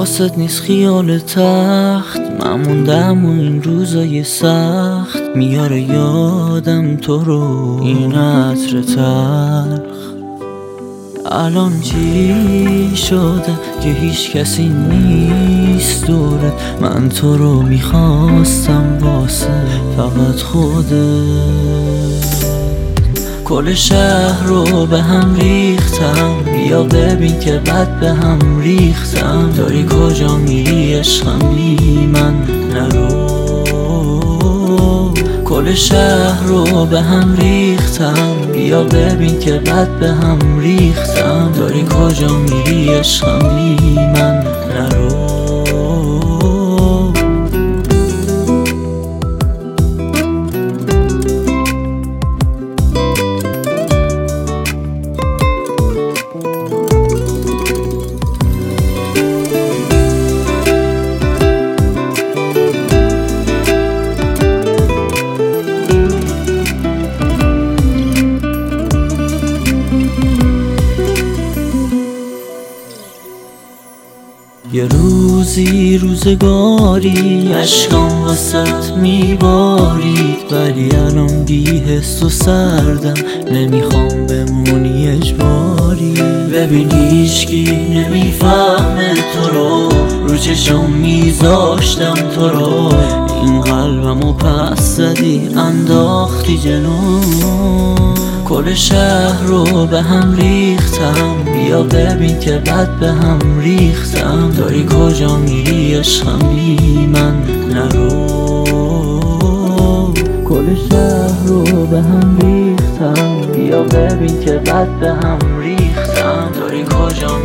حواست نیست خیال تخت، من موندم و این روزای سخت میاره یادم تو رو این عطر تلخ. الان چی شده که هیچ کسی نیست دورت، من تو رو میخواستم واسه فقط خودت. کل شهر رو به هم ریختم، بیا ببین که بد به هم ریختم. داری کجا میری عشقم بی من نرو. کل شهر رو به هم ریختم، بیا ببین که بد به هم ریختم. داری کجا میری عشقم بی من نرو. یه روزی روزگاری عشقم واسط میبارید، ولی الان بی حس و سردم نمیخوام بمونی اجباری. ببین هیچکی نمیفهمه تو رو چشم میذاشتم تو رو. این قلبمو پس زدی انداختی جلو. کل شهر رو به هم ریختم، بیا ببین که بد به هم ریختم. داری کجا میری عشقم بی من نرو. کل شهر رو به هم ریختم، بیا ببین که بد به هم ریختم. داری کجا